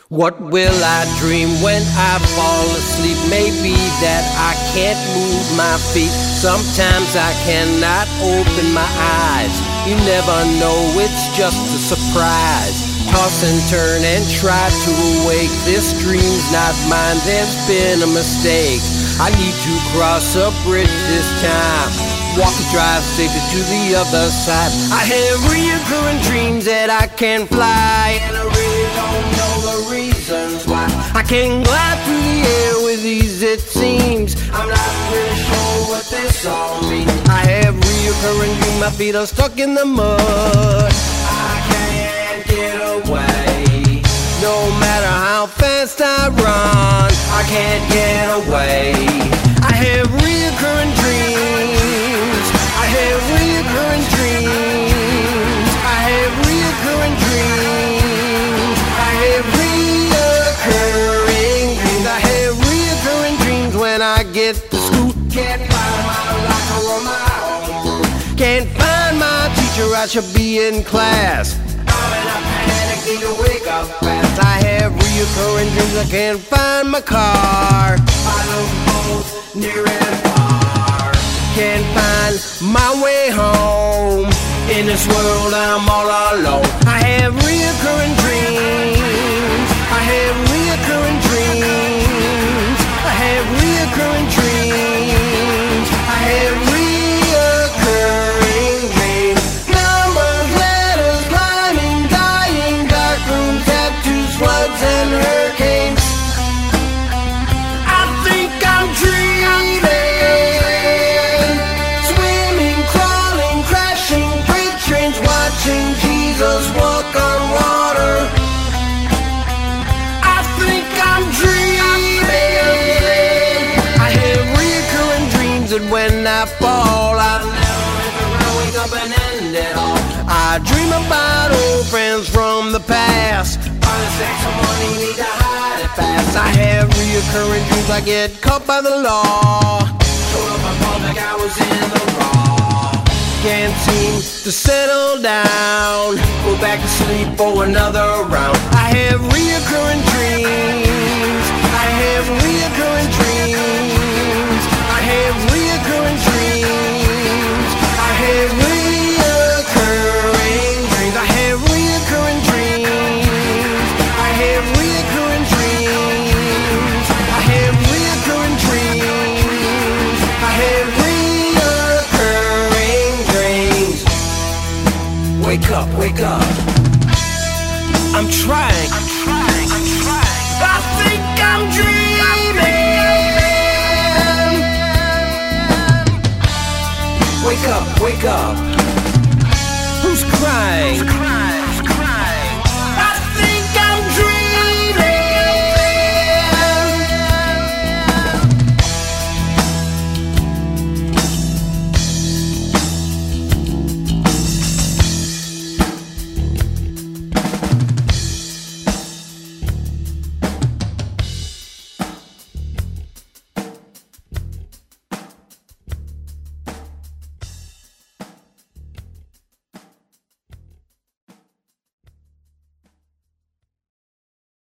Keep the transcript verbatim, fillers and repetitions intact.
What will I dream when I fall asleep? Maybe that I can't move my feet. Sometimes I cannot open my eyes. You never know, it's just a surprise. Toss and turn and try to awake. This dream's not mine, there's been a mistake. I need to cross a bridge this time. Walk and drive safely to the other side. I have recurring dreams that I can fly, and I really don't know the reasons why. I can glide through the air with ease, it seems. I'm not really sure what this all means. I have recurring dreams, my feet are stuck in the mud. I can't get away. No matter how fast I run, I can't get away. I have recurring dreams. I have recurring dreams. I have recurring dreams. I have recurring dreams. I have recurring dreams when I get to school. Can't find my locker or my homeroom. Can't find my teacher, I should be in class. I'm in a panic, need to wake up fast. I have recurring dreams, I can't find my car. I look both near and far. Can't find my way home. In this world I'm all alone. I have recurring dreams. I have recurring dreams. I have recurring dreams. I have recurring dreams. Numbers, letters, climbing, dying, dark rooms, tattoos, floods and hurricanes. I think I'm dreaming. Watching Jesus walk on water. I think I'm dreaming. I have recurring dreams that when I fall, I never ever wake up and end it all. I dream about old friends from the past. Finally say someone you need to hide it fast. I have recurring dreams I get caught by the law. Showed up in public, I was in the wrong. Can't seem to settle down. Go back to sleep for another round. I have recurring dreams. I have recurring dreams. I have recurring dreams. I have recurring dreams. I have recurring dreams. I have recurring dreams. I have recurring dreams. I have Wake up, wake up. I'm trying, I'm trying, I'm trying. I think I'm dreaming. Wake up, wake up.